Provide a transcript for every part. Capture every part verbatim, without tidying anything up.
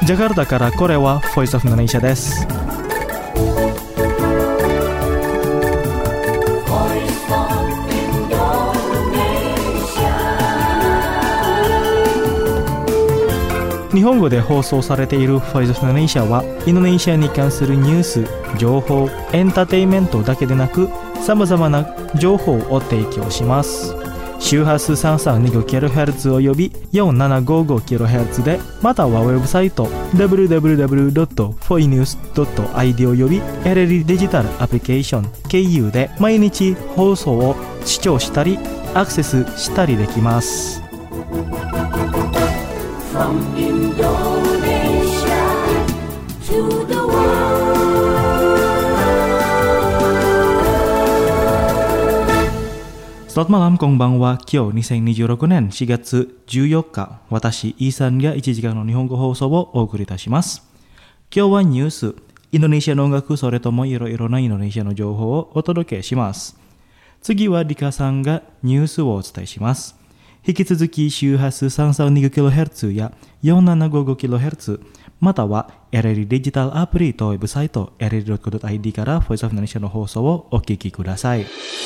ジャカルタからこれは Voice of Indonesia です。日本語で放送されている Voice of Indonesia はインドネシアに関するニュース、情報、エンターテインメントだけでなくさまざまな情報を提供します。周波数 さんさんにごキロヘルツ および よんななごごキロヘルツ で、またはウェブサイト ダブリューダブリューダブリュードットフォイニュースドットアイディー および エルエル デジタルアプリケーション経由で毎日放送を視聴したりアクセスしたりできます。From Indonesia to the world. Selamat malam, konbanwa. Kyoにせんにじゅうろくねんしがつじゅうよっか、私イーさんがいちじかんの日本語放送をお送りいたします。今日はニュース、インドネシアの音楽、それともいろいろなインドネシアの情報をお届けします。次はリカさんがニュースをお伝えします。引き続き周波数 さんさんにごキロヘルツ や よんななごごキロヘルツ、または エルエル デジタルアプリとウェブサイト エルエルドットコムドットアイディー から Voice of Indonesia の放送をお聞きください。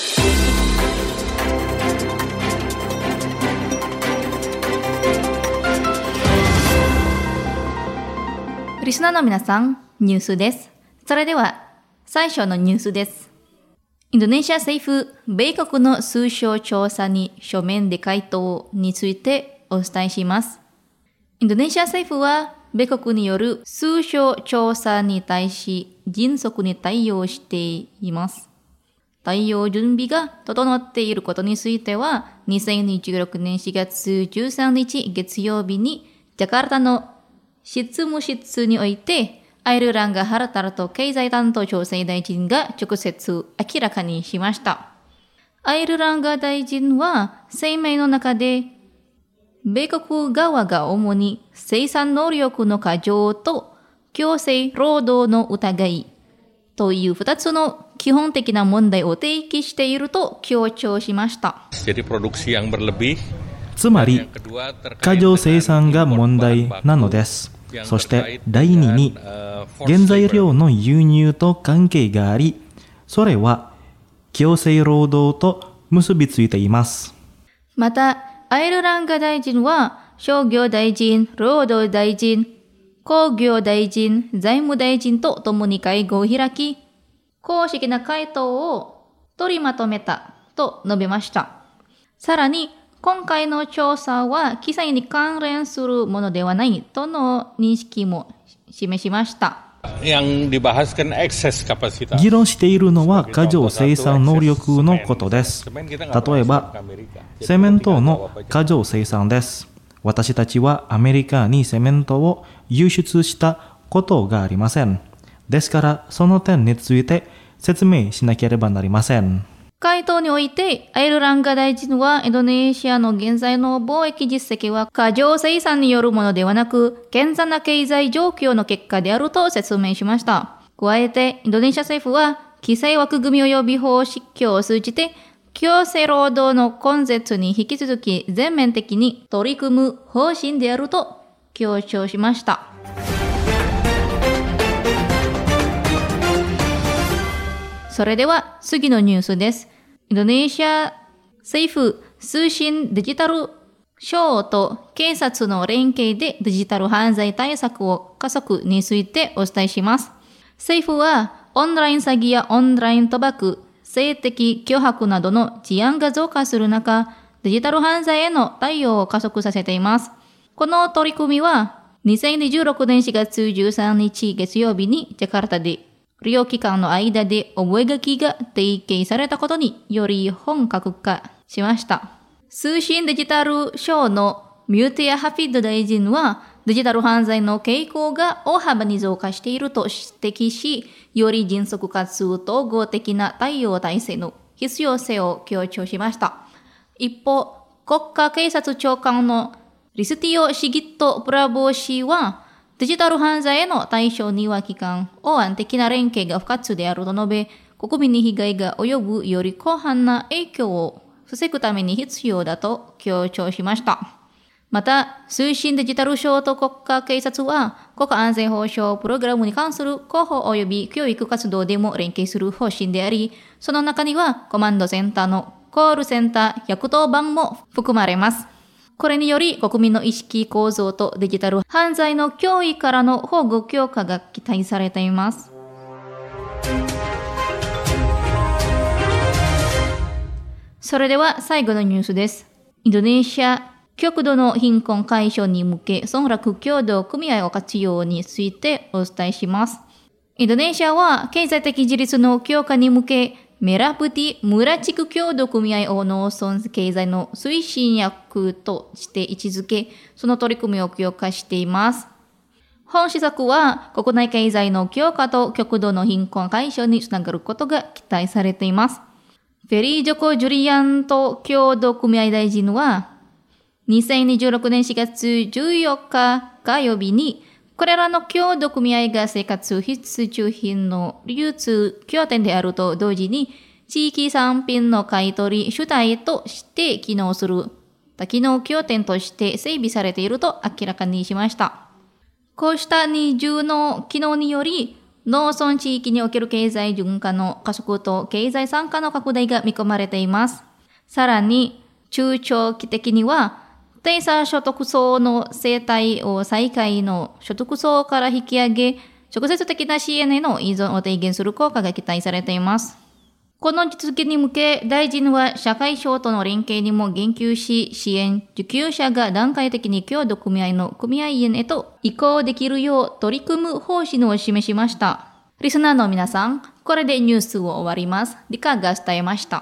リスナーの皆さん、ニュースです。それでは最初のニュースです。インドネシア政府、米国の数小調査に書面で回答についてお伝えします。インドネシア政府は、米国による数小調査に対し迅速に対応しています。対応準備が整っていることについては、にせんにじゅうろくねんしがつじゅうさんにち月曜日に、ジャカルタの執務室において、アイルランガ・ハラタルト経済担当調整大臣が直接明らかにしました。アイルランガ大臣は声明の中で、米国側が主に生産能力の過剰と強制労働の疑いという二つの基本的な問題を提起していると強調しました。 つまり、過剰生産が問題なのです。そして第二に、原材料の輸入と関係があり、それは強制労働と結びついています。 また、アイルランガ大臣は、商業大臣、労働大臣、工業大臣、財務大臣と共に会合を開き、公式な回答を取りまとめたと述べました。さらに、今回の調査は記載に関連するものではないとの認識も示しました。 議論しているのは過剰生産能力のことです。例えば、セメントの過剰生産です。私たちはアメリカにセメントを輸出したことがありません。ですから、その点について説明しなければなりません。 回答において、アイルランガ大臣はインドネシアの現在の貿易実績は過剰生産によるものではなく、健全な経済状況の結果であると説明しました。加えて、インドネシア政府は、規制枠組み及び法執行を通じて、強制労働の根絶に引き続き全面的に取り組む方針であると強調しました。それでは次のニュースです。インドネシア政府通信デジタル省と警察の連携でデジタル犯罪対策を加速についてお伝えします。政府はオンライン詐欺やオンライン賭博、性的脅迫などの事案が増加する中、デジタル犯罪への対応を加速させています。この取り組みはにせんにじゅうろくねんしがつじゅうさんにち月曜日にジャカルタで両機関の間で覚書が提携されたことにより本格化しました。通信デジタル省のミューティア・ハフィッド大臣は、デジタル犯罪の傾向が大幅に増加していると指摘し、より迅速かつ統合的な対応体制の必要性を強調しました。一方、国家警察長官のリスティオ・シギット・プラボー氏は、デジタル犯罪への対処には期間、応案的な連携が不可欠であると述べ、国民に被害が及ぶより広範な影響を防ぐために必要だと強調しました。 また、推進デジタル省と国家警察は、国家安全保障プログラムに関する広報及び教育活動でも連携する方針であり、その中にはコマンドセンターのコールセンターひゃくとおばんも含まれます。これにより国民の意識構造とデジタル犯罪の脅威からの保護強化が期待されています。それでは最後のニュースです。インドネシア極度の貧困解消に向け、村落協同組合を活用についてお伝えします。インドネシアは経済的自立の強化に向け、メラプティ村地区協同組合を農村経済の推進役として位置づけ、その取り組みを強化しています。本施策は国内経済の強化と極度の貧困解消につながることが期待されています。フェリー・ジョコ・ジュリアント協同組合大臣は、にせんにじゅうろくねんしがつじゅうよっか火曜日に、これらの協同組合が生活必需中品の流通拠点であると同時に、地域産品の買い取り主体として機能する多機能拠点として整備されていると明らかにしました。こうした二重の機能により、農村地域における経済循環の加速と経済参加の拡大が見込まれています。さらに、中長期的には、低差所得層の生態を最下位の所得層から引き上げ、直接的な支援への依存を低減する効果が期待されています。この実現に向け、大臣は社会省との連携にも言及し、支援、受給者が段階的に協同組合の組合員へと移行できるよう取り組む方針を示しました。リスナーの皆さん、これでニュースを終わります。理科が伝えました。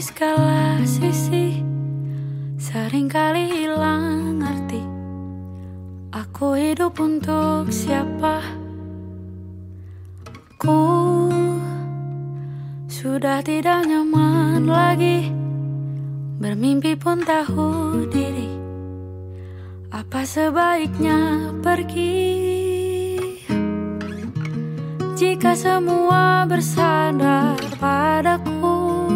segala sisi, seringkali hilang arti. Aku hidup untuk siapa? Ku sudah tidak nyaman lagi, bermimpi pun tahu diri. Apa sebaiknya pergi? Jika semua bersandar padaku,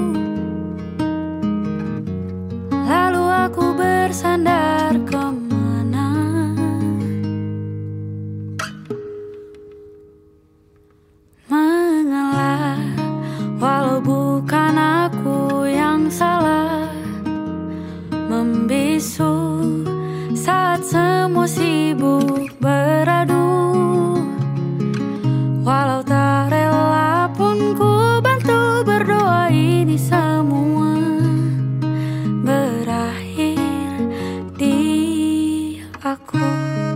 lalu aku bersandar kemana? Mengalah, walau bukan aku yang salah, membisu saat semua sibuk beradu. Walau tak rela pun ku bantu berdoa ini semua berakhir di aku.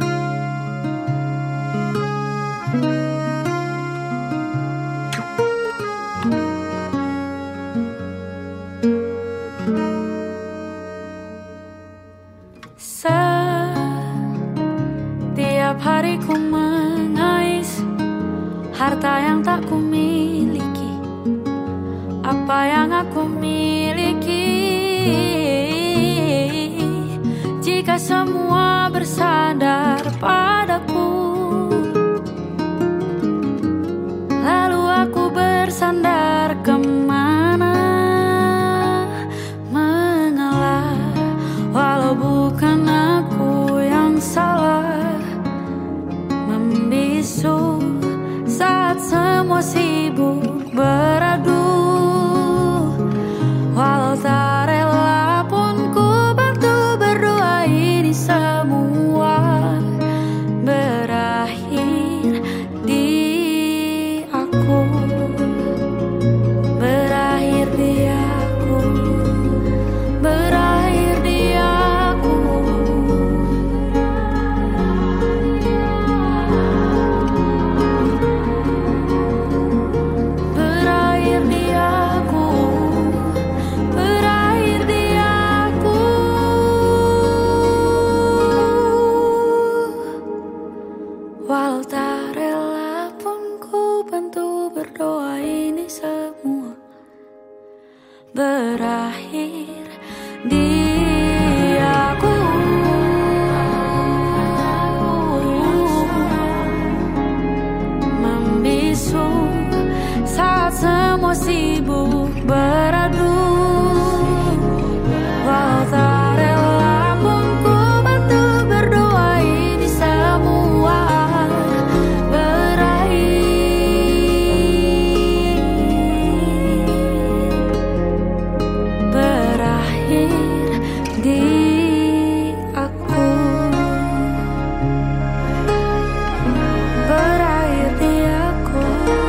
Setiap hari ku mengais harta yang tak ku miliki, apa yang aku miliki. Jika semua bersandar padaku, lalu aku bersandar kemana? Mengalah, walau bukan aku yang salah, membisu saat semua sibuk beradu. Walau tak rela pun ku bantu berdoa ini semua berakhir di aku. Berakhir di aku. Berakhir di aku. Berakhir di aku. Berakhir di aku. Walau tak rela pun ku bantu berdoa ini semua berakhir di aku. Membisu saat semua sibuk beradu. Walau tak rela pun ku bantu berdoa ini semua berakhir. Berakhir di aku. Berakhir di aku.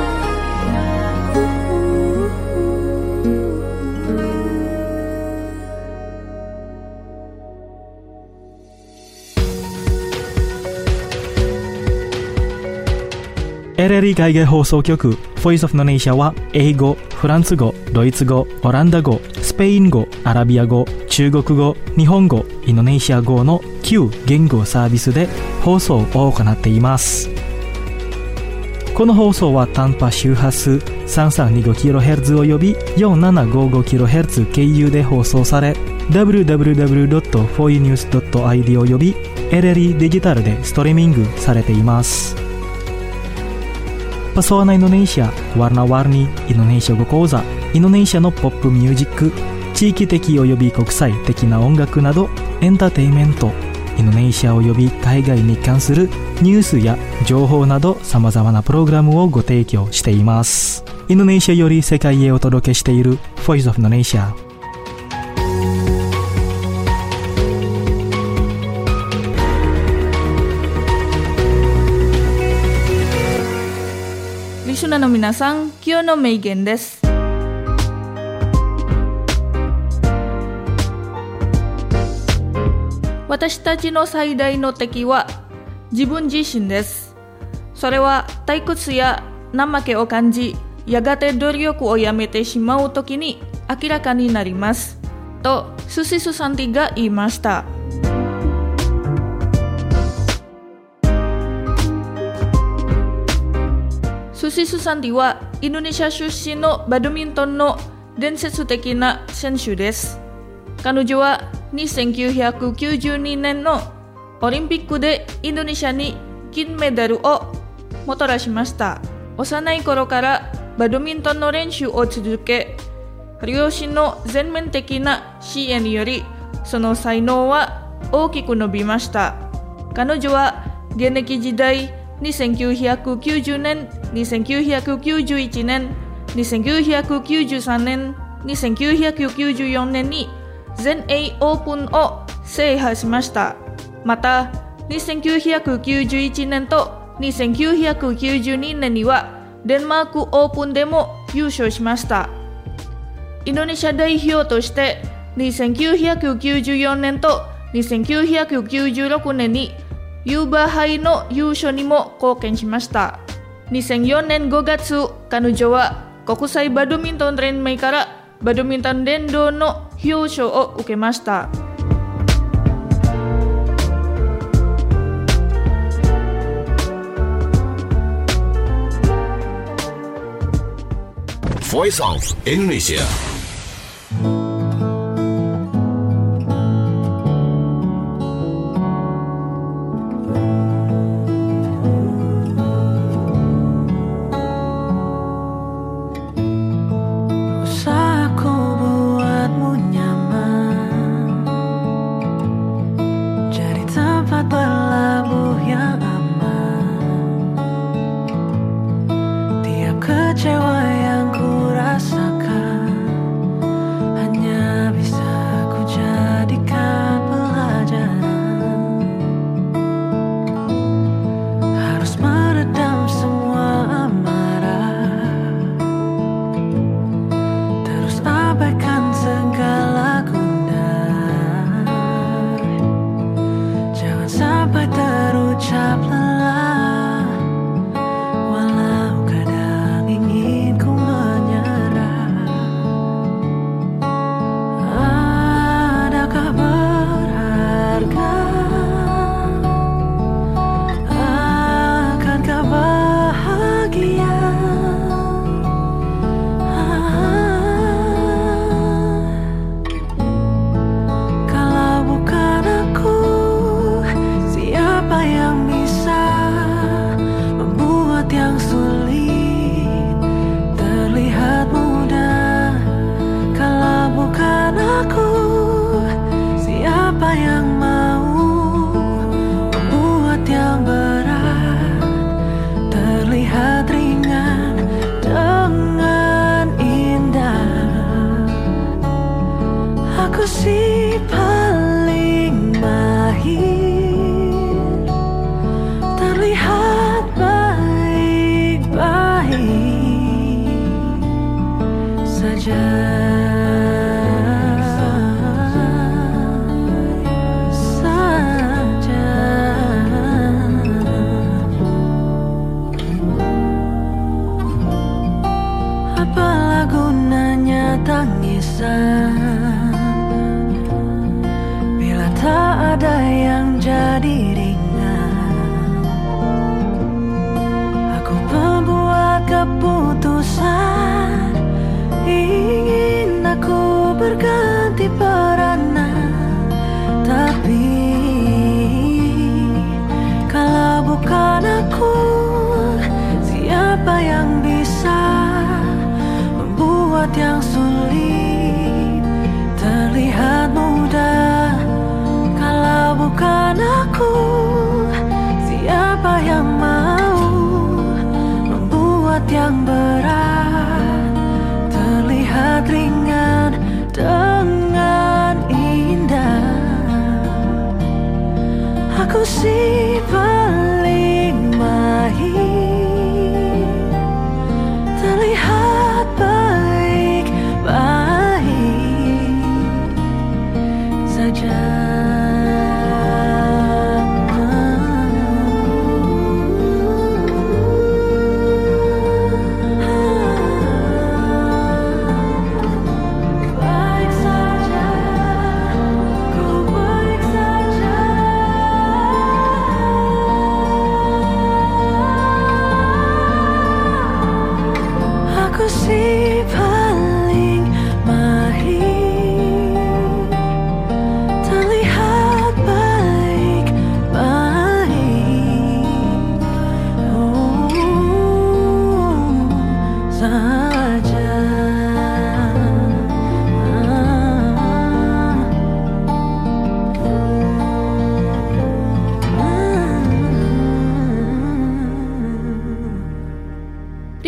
エルエルイ 海外放送局 Voice of Indonesia は英語、フランス語、ドイツ語、オランダ語、スペイン語、アラビア語、中国語、日本語、インドネシア語のきゅう言語サービスで放送を行っています。この放送は短波周波数 さんさんにごキロヘルツ および よんななごごキロヘルツ 経由で放送され ダブリューダブリューダブリュードットフォーユーニュースドットアイディー および エルエルイ デジタルでストリーミングされています。Pesona Indonesia, warna-warni Indonesia語講座、インドネシアのポップミュージック、地域的および国際的な音楽などエンターテインメント、インドネシアおよび海外に関するニュースや情報などさまざまなプログラムをご提供しています。インドネシアより世界へお届けしている Voice of Indonesia。 リスナーの皆さん、今日の名言です。私たちの最大の敵は自分自身です。それは退屈や怠けを感じ、やがて努力をやめてしまうときに明らかになりますと寿司すさんティが言いました。寿司すさんティはインドネシア出身のバドミントンの伝説的な選手です。彼女はせんきゅうひゃくきゅうじゅうにねんのオリンピックでインドネシアに金メダルをもたらしました。幼い頃からバドミントンの練習を続け、両親の全面的な支援によりその才能は大きく伸びました。彼女は現役時代せんきゅうひゃくきゅうじゅうねん、せんきゅうひゃくきゅうじゅういちねん、せんきゅうひゃくきゅうじゅうさんねん、せんきゅうひゃくきゅうじゅうよねんに全英オープンを制覇しました。またせんきゅうひゃくきゅうじゅういちねんとせんきゅうひゃくきゅうじゅうにねんにはデンマークオープンでも優勝しました。インドネシア代表としてせんきゅうひゃくきゅうじゅうよねんとせんきゅうひゃくきゅうじゅうろくねんにユーバー杯の優勝にも貢献しました。にせんよねんごがつ、彼女は国際バドミントン連盟からバドミントン殿堂の表彰を受けました。 Voice of Indonesia.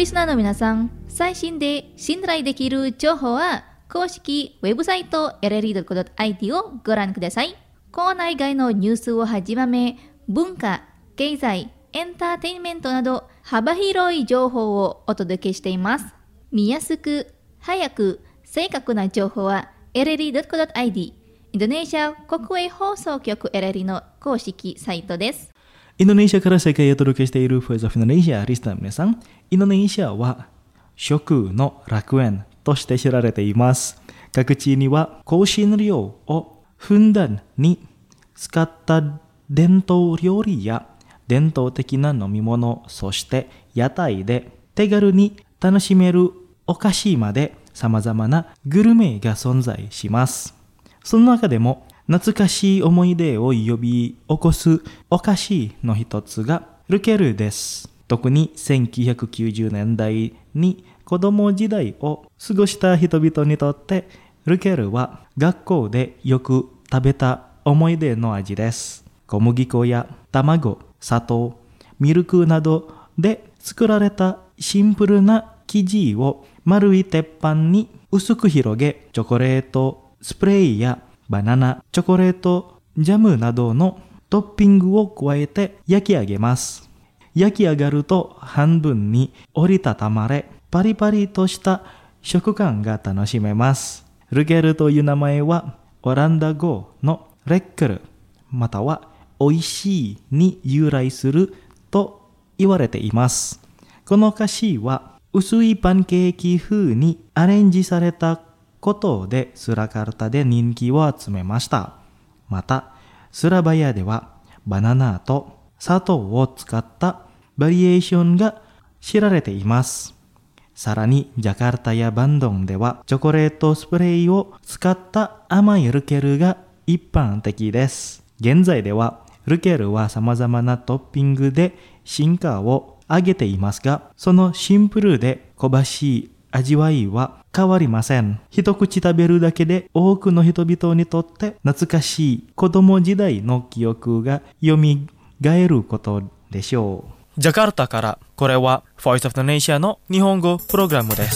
リスナーの皆さん、最新で信頼できる情報は公式ウェブサイト エルエルイードットコムドットアイティー をご覧ください。コーナー以外のニュースをはじめ、文化、経済、エンターテインメントなど幅広い情報をお届けしています。見やすく、早く、正確な情報は エルエルイードットコムドットアイディー、インドネシア国営放送局 エルエルイー の公式サイトです。 インドネシアから世界へお届けしている Voice of Indonesia リスナーの皆さん、インドネシアは食の楽園として知られています。各地には香辛料をふんだんに使った伝統料理や伝統的な飲み物、そして屋台で手軽に楽しめるお菓子まで様々なグルメが存在します。その中でも懐かしい思い出を呼び起こすお菓子の一つがルケルです。特にせんきゅうひゃくきゅうじゅうねんだいに子供時代を過ごした人々にとってルケルは学校でよく食べた思い出の味です。小麦粉や卵、砂糖、ミルクなどで作られたシンプルな生地を丸い鉄板に薄く広げ、チョコレートスプレーやバナナ、チョコレート、ジャムなどのトッピングを加えて焼き上げます。焼き上がると半分に折りたたまれ、パリパリとした食感が楽しめます。ルケルという名前はオランダ語のレックル、または美味しいに由来すると言われています。この菓子は薄いパンケーキ風にアレンジされたことでスラカルタで人気を集めました。また、スラバヤではバナナと砂糖を使ったバリエーションが知られています。さらに、ジャカルタやバンドンではチョコレートスプレーを使った甘いルケルが一般的です。現在ではルケルは様々なトッピングで進化を上げていますが、そのシンプルで香ばしい味わいは変わりません。一口食べるだけで多くの人々にとって懐かしい子供時代の記憶が蘇ることでしょう。ジャカルタからこれは Voice of Indonesia の日本語プログラムです。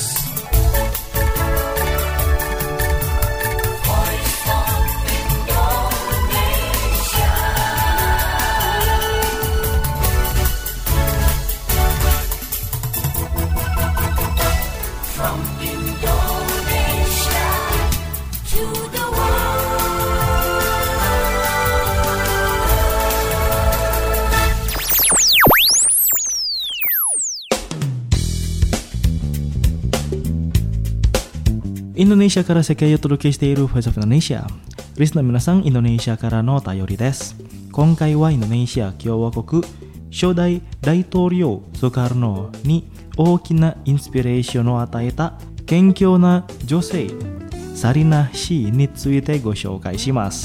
インドネシアから世界へお届けしている Voice of Indonesia。リスナーの皆さん、インドネシアからのお便りです。今回はインドネシア共和国初代大統領ソカルノに大きなインスピレーションを与えた謙虚な女性サリナ氏についてご紹介します。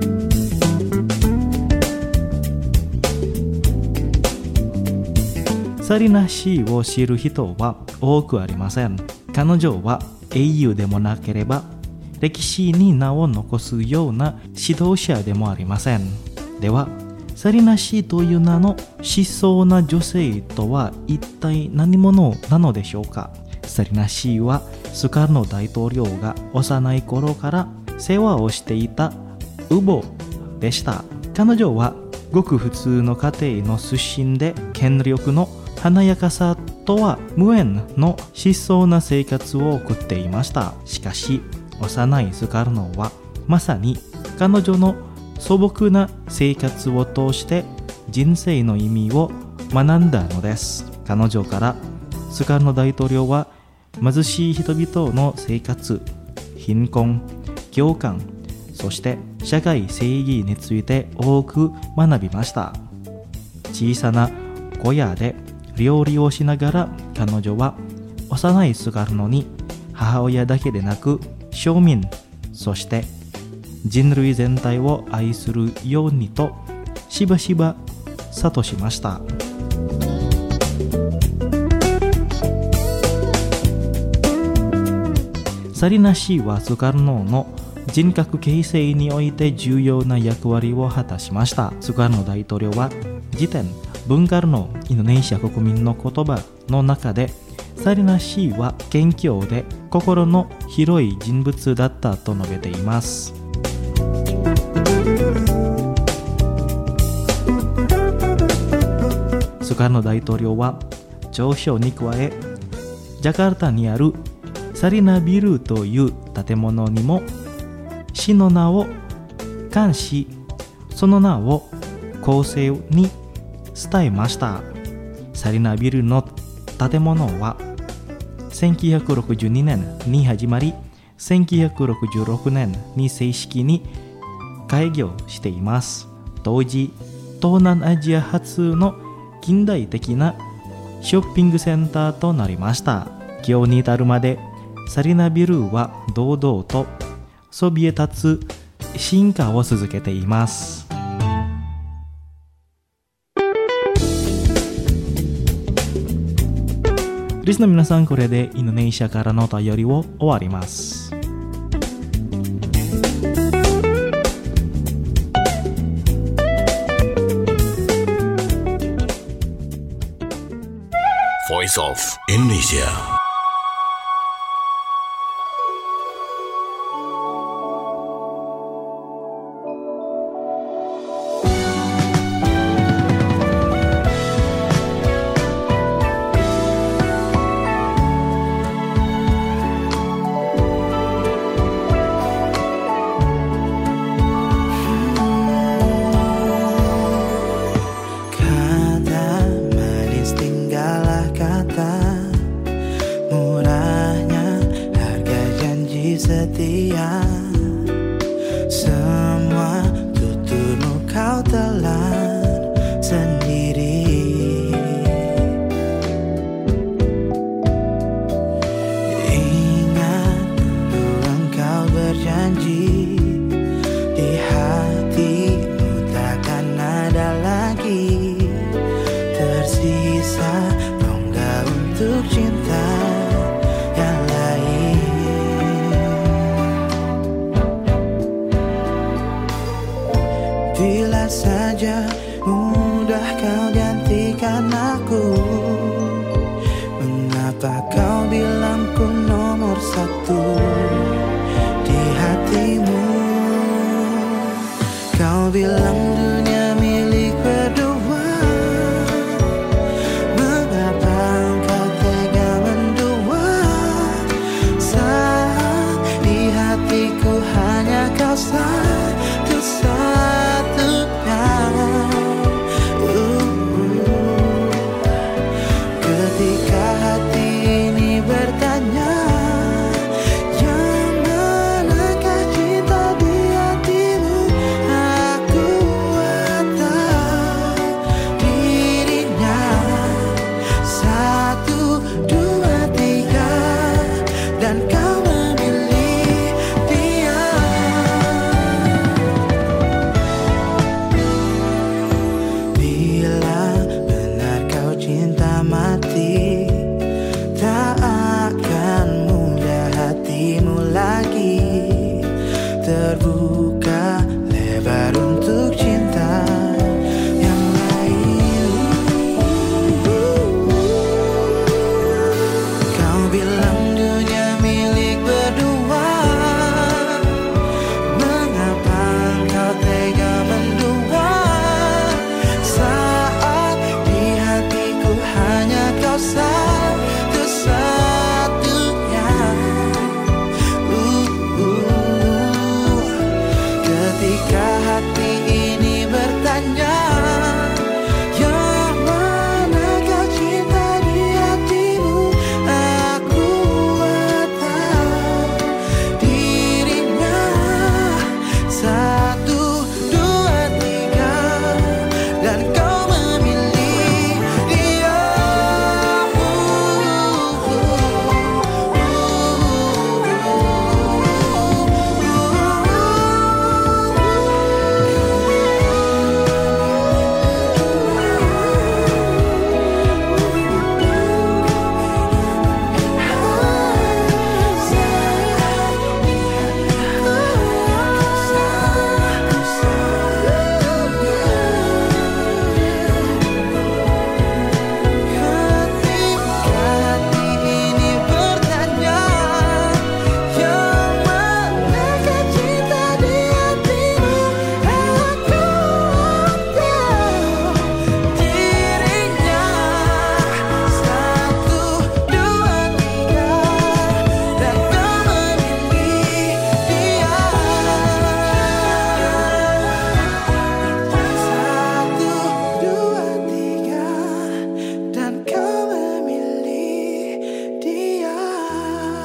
サリナ氏を知る人は多くありません。彼女は英雄でもなければ歴史に名を残すような指導者でもありません。では、サリナ氏という名の思想な女性とは一体何者なのでしょうか。サリナ氏はスカルノ大統領が幼い頃から世話をしていた乳母でした。彼女はごく普通の家庭の出身で、権力の華やかさとは無縁の質素な生活を送っていました。しかし、幼いスカルノはまさに彼女の素朴な生活を通して人生の意味を学んだのです。彼女からスカルノ大統領は貧しい人々の生活、貧困、共感、そして社会正義について多く学びました。小さな小屋で料理をしながら彼女は幼いスカルノに母親だけでなく庶民、そして人類全体を愛するようにとしばしば諭しました。サリナ氏はスカルノの人格形成において重要な役割を果たしました。スカルノ大統領は辞典文化のインドネシア国民の言葉の中で、サリナ氏は謙虚で心の広い人物だったと述べています。スカルノ大統領は上昇に加え、ジャカルタにあるサリナビルという建物にも市の名を冠し、その名を後世に伝えました。サリナビルの建物はせんきゅうひゃくろくじゅうにねんに始まり、せんきゅうひゃくろくじゅうろくねんに正式に開業しています。当時、東南アジア初の近代的なショッピングセンターとなりました。今日に至るまで、サリナビルは堂々とそびえ立つ進化を続けています。リスの皆さん、これでインドネシアからのお便りを終わります。 Voice of Indonesia. Setia, semua tuturmu kau telan sendiri. Ingat dulu engkau berjanji, di hatimu takkan ada lagi tersisa rongga untuk cinta yang lain. Bila saja mudah kau gantikan aku, mengapa kau bilang ku nomor satu di hatimu? Kau bilang dunia milik berdua, mengapa engkau tega mendua? Saat di hatiku hanya kau satu-satunya. Ketika hati ini bertanya, yang manakah cinta di hatimu? Aku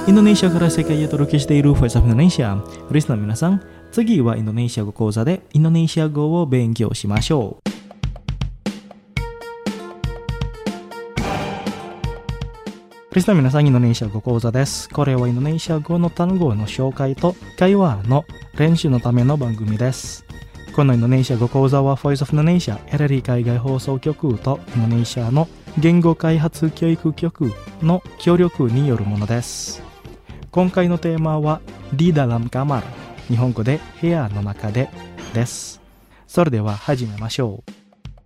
インドネシアから世界へ届けしている Voice of Indonesia。リスナーの皆さん、次はインドネシア語講座でインドネシア語を勉強しましょう。リスナーの皆さん、インドネシア語講座です。これはインドネシア語の単語の紹介と会話の練習のための番組です。このインドネシア語講座は Voice of Indonesia エルエルイー海外放送局とインドネシアの言語開発教育局の協力によるものです。今回のテーマは Di dalam kamar、 日本語で部屋の中でです。それでは始めましょう。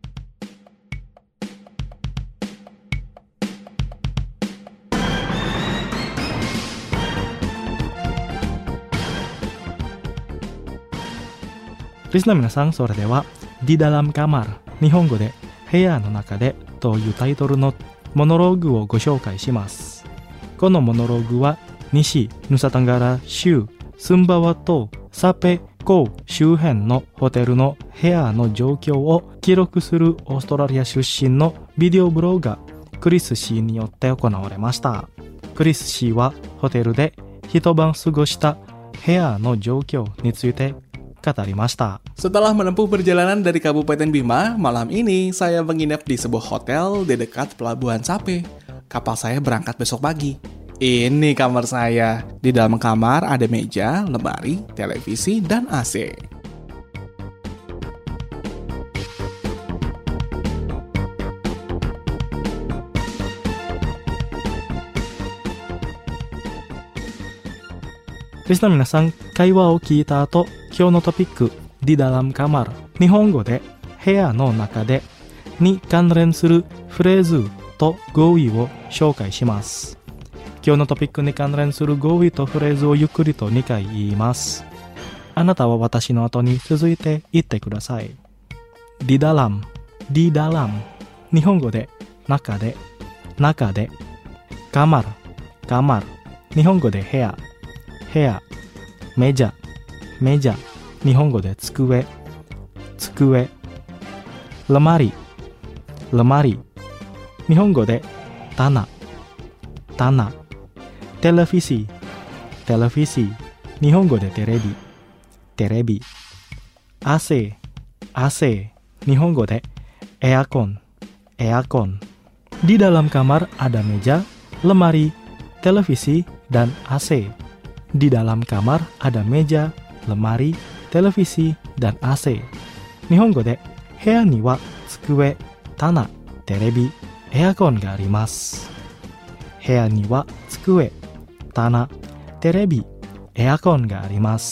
リスナーの皆さん、それでは Di dalam kamar、 日本語で部屋の中でというタイトルのモノローグをご紹介します。このモノローグは西ヌサタンガラ州スンバワとサペ港周辺のホテルの部屋の状況を記録するオーストラリア出身のビデオブロガークリス氏によって行われました。クリス氏はホテルで一晩過ごした部屋の状況について語りました。 Setelah menempuh perjalanan dari Kabupaten Bima, malam ini saya menginap di sebuah hotel di dekat Pelabuhan Sape. Kapal saya berangkat besok pagi. Ini kamar saya. Di dalam kamar ada meja, lemari, televisi, dan A C. Listener 皆さん、会話を聞いた後、今日のトピック Di dalam kamar、 日本語で部屋の中でに関連するフレーズと語彙を紹介します。今日のトピックに関連する語彙とフレーズをゆっくりとにかい言います。あなたは私の後に続いて言ってください。 Di dalam、 Di dalam、 日本語で中で、中で。 kamar、 kamar、 日本語で部屋、部屋。メジャ、メジャ、日本語で机、机。lemari、lemari、日本語で棚、棚。televisi、televisi、日本語でテレビ、テレビ。A C、A C、日本語でエアコン、エアコン。Di dalam kamar ada meja, lemari, televisi, dan A C。 Di dalam kamar ada meja, lemari, televisi, dan A C。 日本語で部屋には机、棚、テレビ、エアコンがあります。部屋には机、棚、テレビ、エアコンがあります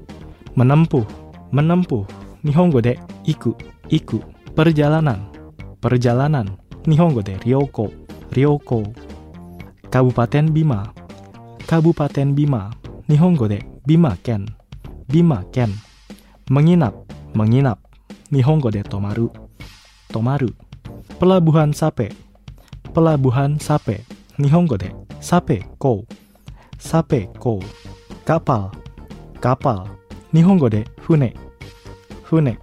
。menempuh、menempuh、 日本語で行く、行く。perjalanan、perjalanan、 日本語で旅行、旅行。kabupaten Bima、kabupaten Bima、 日本語でビマ県、ビマ県。menginap、menginap、 日本語で泊まる、泊まる。pelabuhan Sape、pelabuhan Sape、 日本語でサペ港、サペ港。kapal、kapal、 日本語で船、船。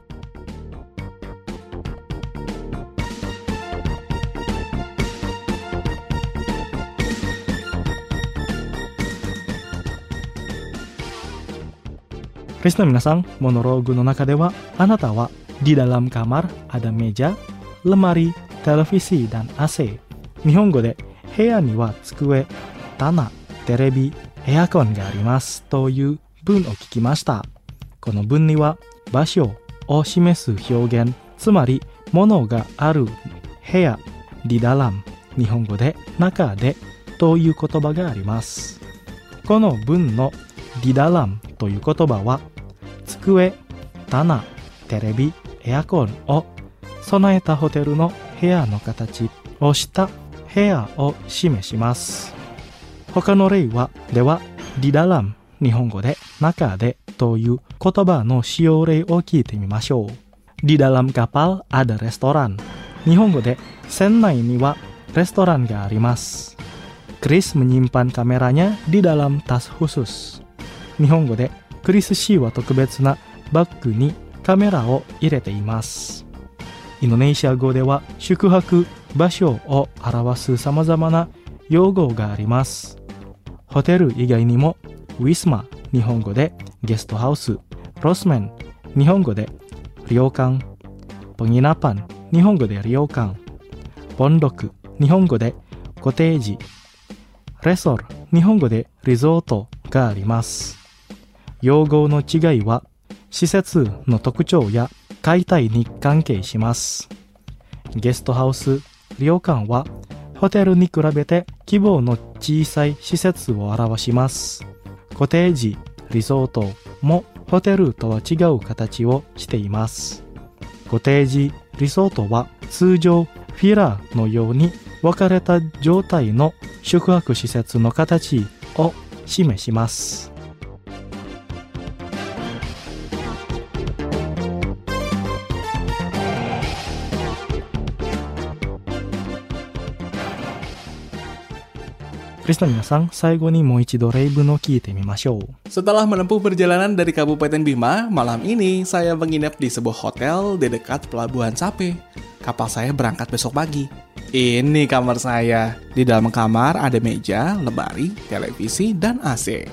リスナーの皆さん、モノローグの中ではあなたは Di dalam kamar ada meja, lemari, televisi, dan A C。 日本語で部屋には机、棚、テレビ、エアコンがありますという文を聞きました。この文には場所を示す表現、つまり物がある部屋、Di dalam、 日本語で中でという言葉があります。この文の Di dalam という言葉は机、棚、テレビ、エアコンを備えたホテルの部屋の形をした部屋を示します。他の例はでは Di dalam、 日本語で中でという言葉の使用例を聞いてみましょう。 Di dalam kapal ada restoran、 日本語で船内にはレストランがあります。 Chris menyimpan kameranya di dalam tas khusus、 日本語でクリス氏は特別なバッグにカメラを入れています。インドネシア語では宿泊場所を表す様々な用語があります。 ホテル以外にもウィスマ、日本語でゲストハウス、ロスメン、日本語で旅館、penginapan、日本語で旅館、ポンドク、日本語でコテージ、レソル、日本語でリゾートがあります。用語の違いは施設の特徴や解体に関係します。ゲストハウス、旅館はホテルに比べて規模の小さい施設を表します。コテージ、リゾートもホテルとは違う形をしています。コテージ、リゾートは通常フィラーのように分かれた状態の宿泊施設の形を示します。クリスの皆さん、最後にもう一度例文を聞いてみましょう。 Setelah menempuh perjalanan dari Kabupaten Bima, malam ini saya menginap di sebuah hotel di dekat Pelabuhan Sape. Kapal saya berangkat besok pagi. Ini kamar saya. Di dalam kamar ada meja, lemari, televisi, dan A C.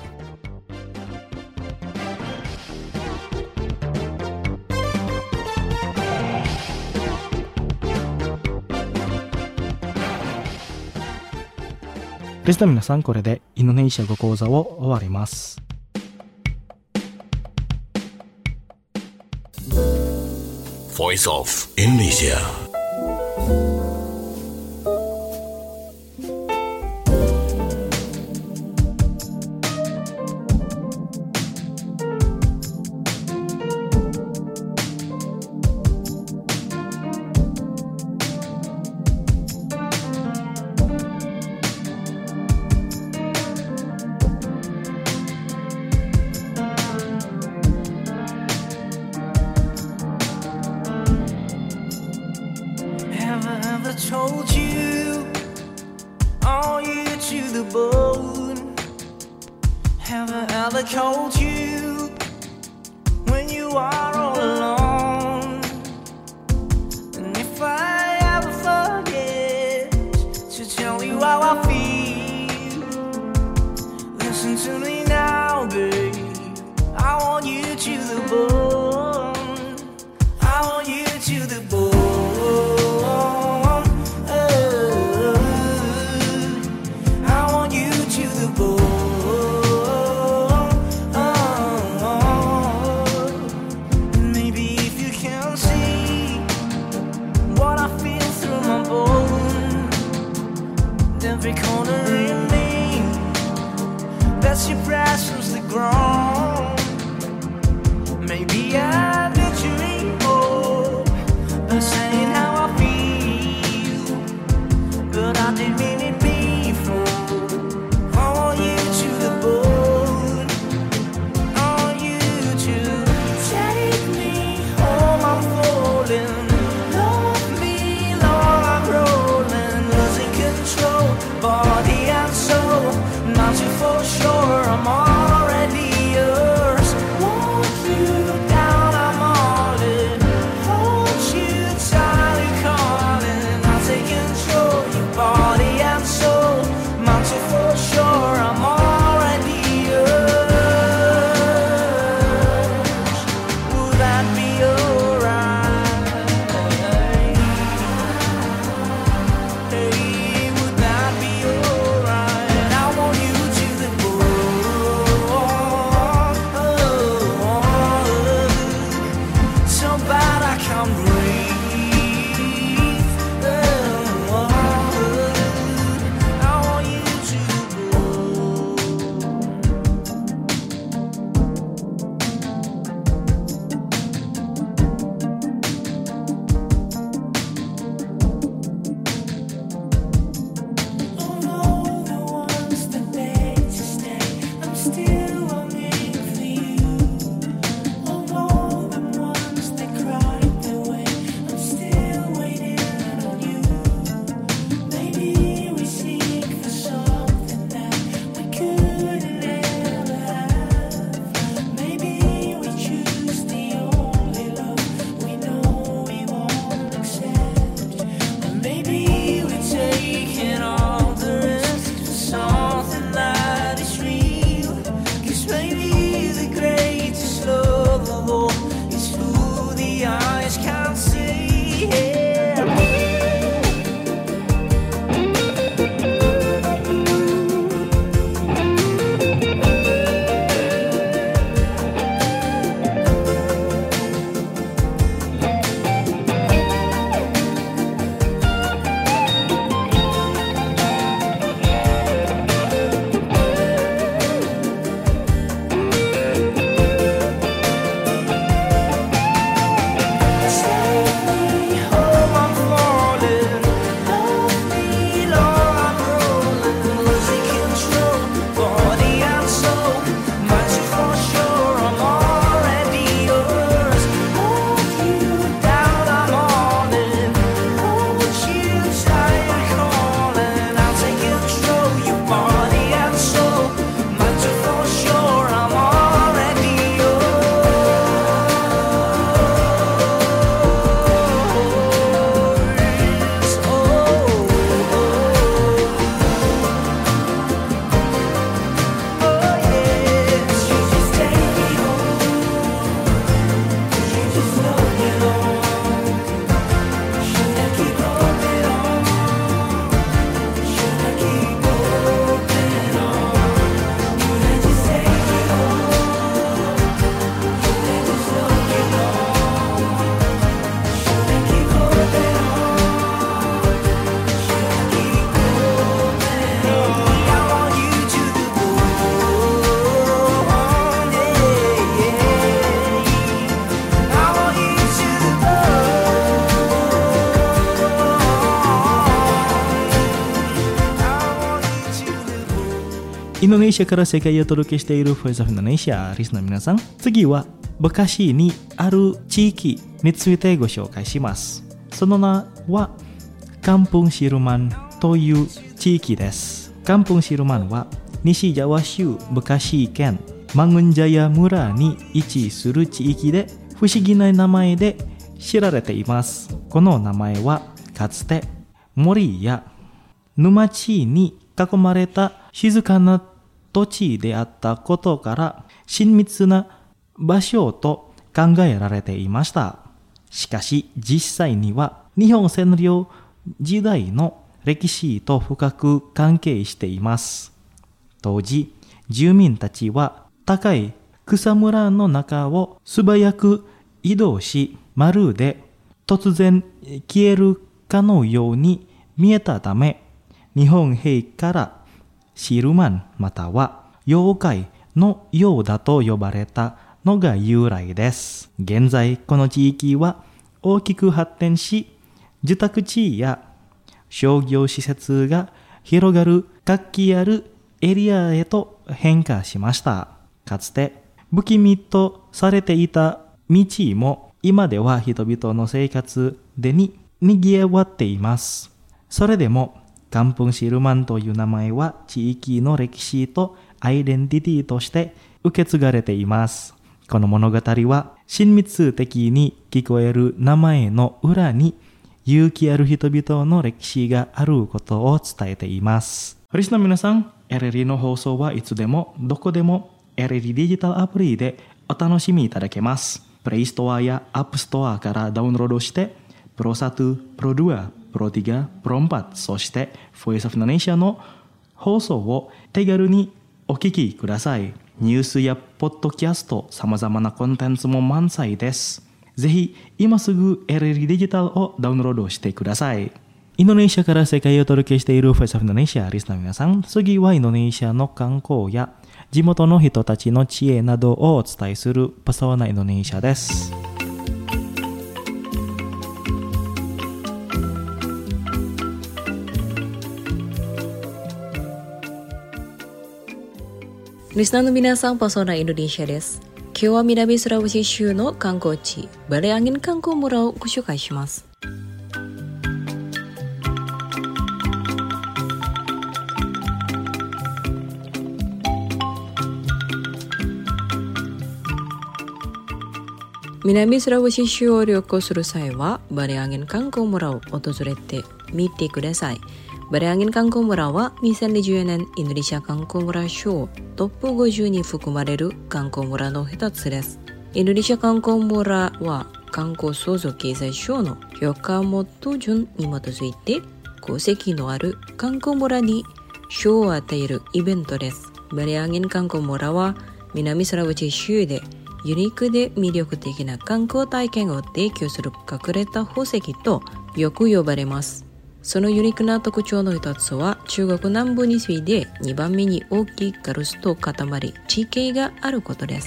Chrisの皆さん、これでインドネシア語講座を終わります。 Voice of Indonesia. Told you, are you to the bone? Have I ever told you when you are all alone? And if I ever forget to tell you how I feel, listen to me now, babe. I want you to the bone. I want you to the bone. Every corner in me, that's your presence the ground. Maybe I did you evil by saying how I feel, but I didn't mean it before. I want you to the bone. I want you to take me home. I'm falling. Love me, Lord, I'm rolling, losing control. Body and soul, not you for sure, I'm already yours. Want you down, I'm all in. Hold you tight, calling. I'll take control, your body and soul, not you for sure, I'm already yours. Would that be alright? Hey. Away インドネシアから世界へお届けしている Voice of Indonesia リスナーの皆さん、次は昔にある地域についてご紹介します。その名はカンプンシルマンという地域です。カンプンシルマンは西ジャワ州昔県マングンジャヤ村に位置する地域で不思議な名前で知られています。この名前はかつて森や沼地に囲まれた静かな土地であったことから親密な場所と考えられていました。しかし実際には日本占領時代の歴史と深く関係しています。当時住民たちは高い草むらの中を素早く移動し、まるで突然消えるかのように見えたため、日本兵からシルマンまたは妖怪のようだと呼ばれたのが由来です。現在この地域は大きく発展し、住宅地や商業施設が広がる活気あるエリアへと変化しました。かつて不気味とされていた道も今では人々の生活でに賑わっています。それでもカンプンシルマンという名前は地域の歴史とアイデンティティとして受け継がれています。この物語は親密的に聞こえる名前の裏に勇気ある人々の歴史があることを伝えています。リスナーの皆さん、エルエルディー の放送はいつでもどこでも エルエルディー デジタルアプリでお楽しみいただけます。プレイストアやアップストアからダウンロードしてプロワン、プロツー、プロスリー、プロフォー、そして Voice of Indonesia の放送を手軽にお聞きください。ニュースやポッドキャスト、様々なコンテンツも満載です。ぜひ今すぐ エルエルディー デジタルをダウンロードしてください。インドネシアから世界へお届けしている Voice of Indonesia リスナーの皆さん、次はインドネシアの観光や地元の人たちの知恵などをお伝えするパソーナインドネシアです。 リスナーの皆さん、パソーナインドネシアです。今日は南スラウシ州の観光地、バレアンギン観光村をご紹介します。南スラウシ州を旅行する際は、バレアンギン観光村を訪れてみてください。バレアンギン観光村はにせんにじゅうねんインドネシア観光村賞トップごじゅうに含まれる観光村の一つです。インドネシア観光村は観光創造経済省の評価元順に基づいて功績のある観光村に賞を与えるイベントです。バレアンギン観光村は南スラウチ州でユニークで魅力的な観光体験を提供する隠れた宝石とよく呼ばれます。そのユニークな特徴の一つは中国南部に次いでにばんめに大きいガルスト塊地形があることです。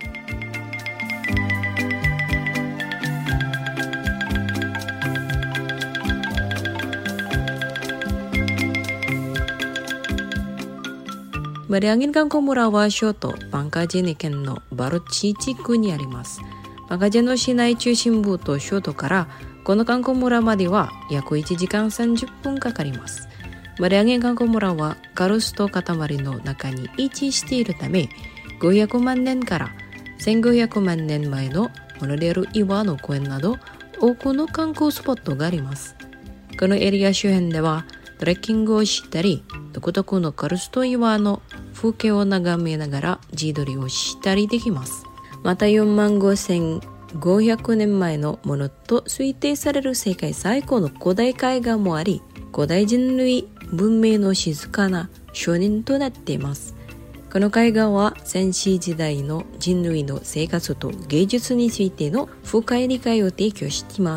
バレアンギン観光村は首都バンカジェネ県のバルチ地区にあります。バンカジェの市内中心部と首都からこの観光村までは約いちじかんさんじゅっぷんかかります。バレアンギン観光村はガルスト塊の中に位置しているため、ごひゃくまんねんからせんごひゃくまんねんまえのモノレール岩の公園など多くの観光スポットがあります。このエリア周辺ではトレッキングをしたり、独特のガルスト岩の風景を眺めながら自撮りをしたりできます。またよんまんごせんごひゃくねんまえのものと推定される世界最高の古代絵画もあり、古代人類文明の静かな証人となっています。この絵画は先史時代の人類の生活と芸術についての深い理解を提供しています。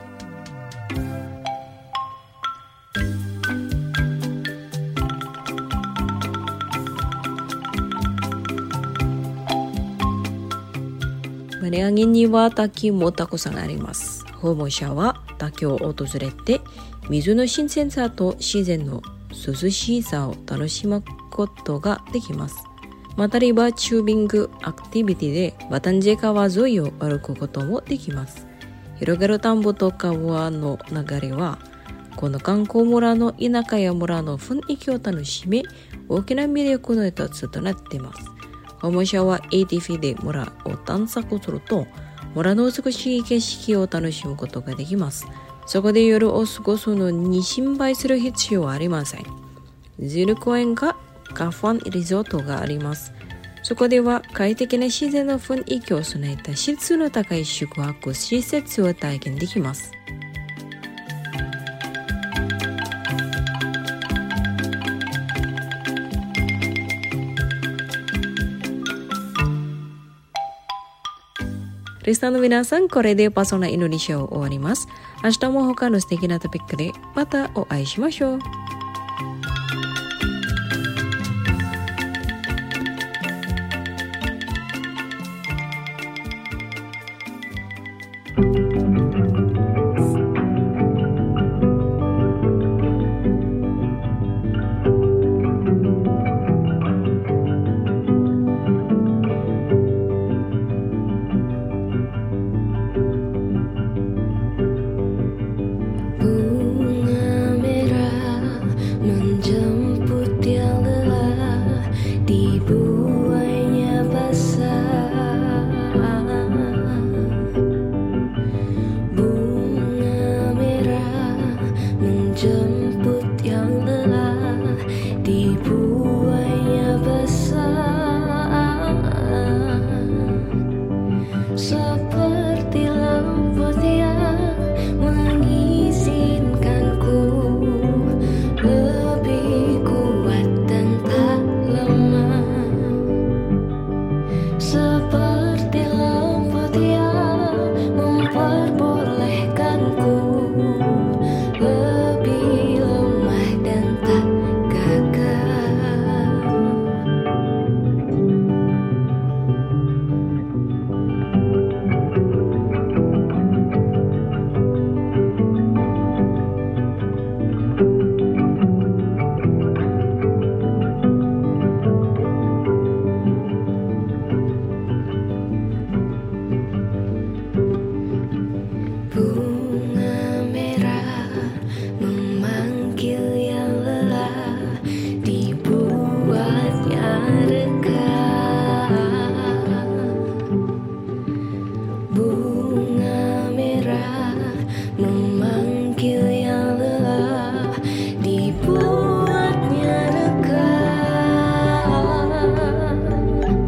バレアンギンには滝もたくさんあります。訪問者は滝を訪れて水の新鮮さと自然の涼しさを楽しむことができます。またリバーチュービングアクティビティでバタンジェ川沿いを歩くこともできます。広がる田んぼと川の流れはこの観光村の田舎や村の雰囲気を楽しみ、大きな魅力の一つとなっています。訪問者は エーティーエフ で村を探索すると村の美しい景色を楽しむことができます。そこで夜を過ごすのに心配する必要はありません。ジール公園がカファンリゾートがあります。そこでは快適な自然の雰囲気を備えた質の高い宿泊施設を体験できます。リスナーの皆さん、これでパソナインドネシアを終わります。明日も他の素敵なトピックでまたお会いしましょう。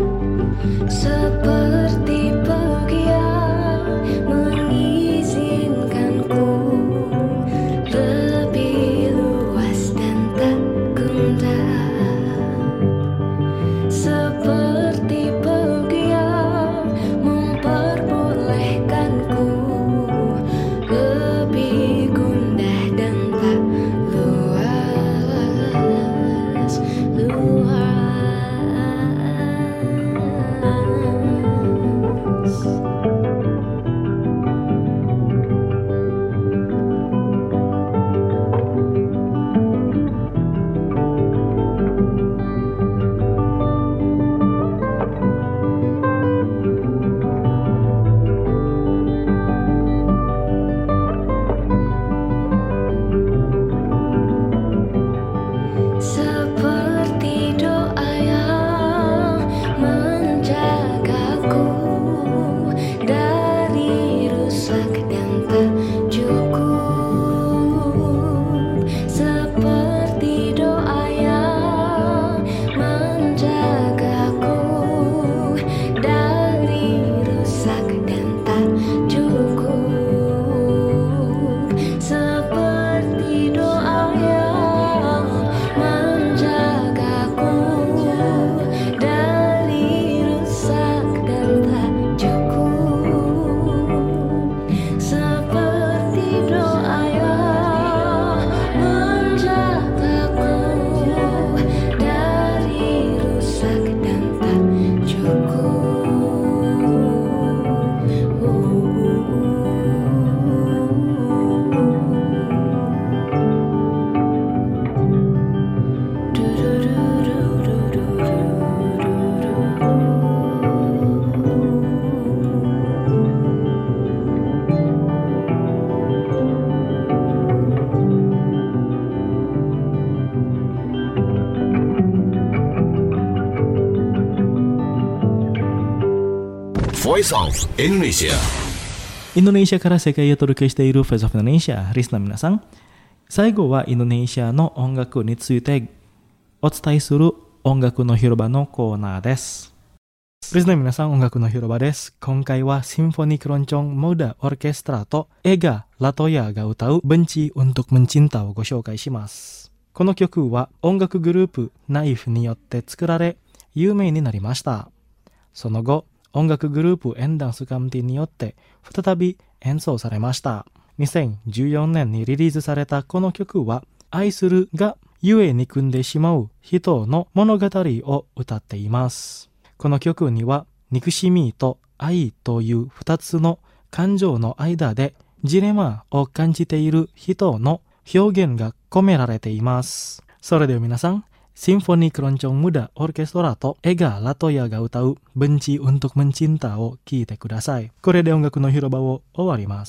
Seperti bahagia mengizinkan Voice of Indonesia. インドネシアから世界へお届けしている Voice of Indonesia リスナーの皆さん、最後はインドネシアの音楽についてお伝えする音楽の広場のコーナーです。リスナーの皆さん、音楽の広場です。今回はシンフォニークロンチョンモーダオーケストラとエガ・ラトヤが歌うBenci untuk Mencintaをご紹介します。この曲は音楽グループナイフによって作られ有名になりました。その後、音楽グループエンダンスカムティによって再び演奏されました。にせんじゅうよねんにリリースされたこの曲は、愛するがゆえ憎んでしまう人の物語を歌っています。この曲には憎しみと愛という二つの感情の間でジレンマを感じている人の表現が込められています。それでは皆さん、シンフォニークロンチョンムダオーケストラとエガ・ラトヤが歌うBenci untuk Mencintaを聴いてください。これで音楽の広場を終わります。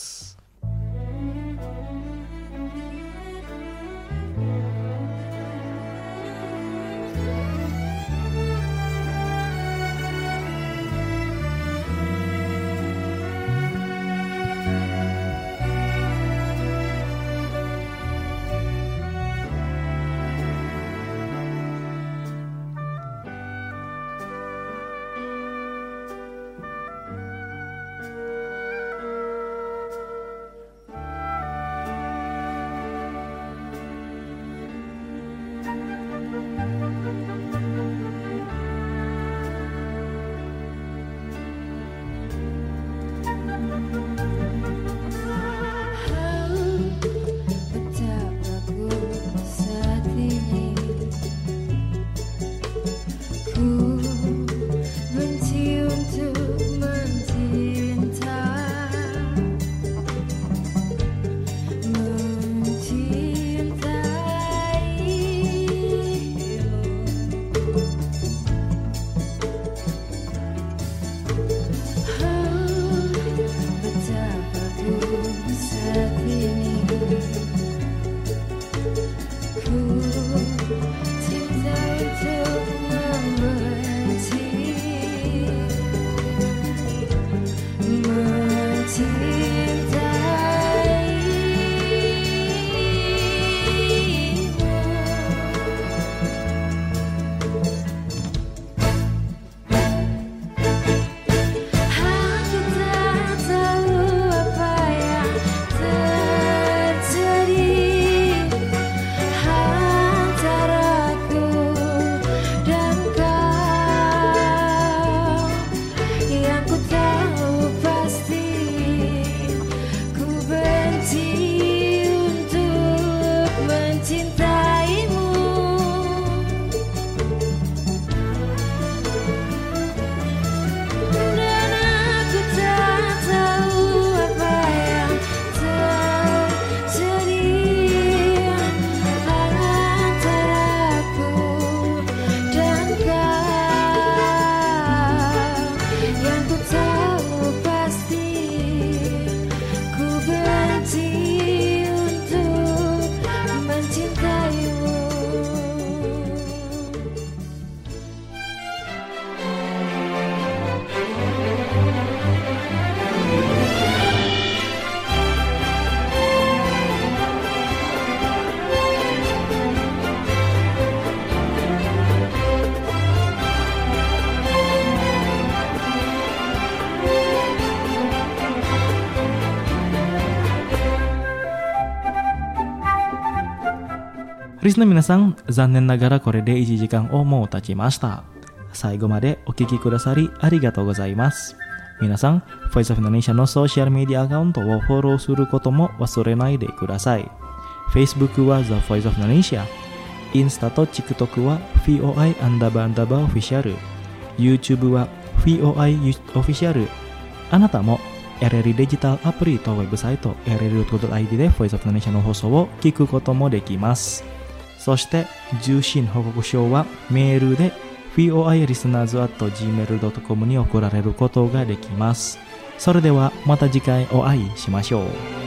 リスナーの皆さん、残念ながらこれでいちじかんをもう経ちました。最後までお聞きくださりありがとうございます。皆さん、Voice of Indonesia のソーシャルメディアアカウントをフォローすることも忘れないでください。Facebook は The Voice of Indonesia、インスタと TikTok は ブイオーアイ アンダーバーアンダーバーオフィシャル、YouTube は ブイオーアイ オフィシャル。あなたも エルエル デジタルアプリとウェブサイト エルエルドットアイディー で Voice of Indonesia の放送を聞くこともできます。そして受信報告書はメールで ブイオーアイ リスナーズ アット ジーメールドットコム に送られることができます。それではまた次回お会いしましょう。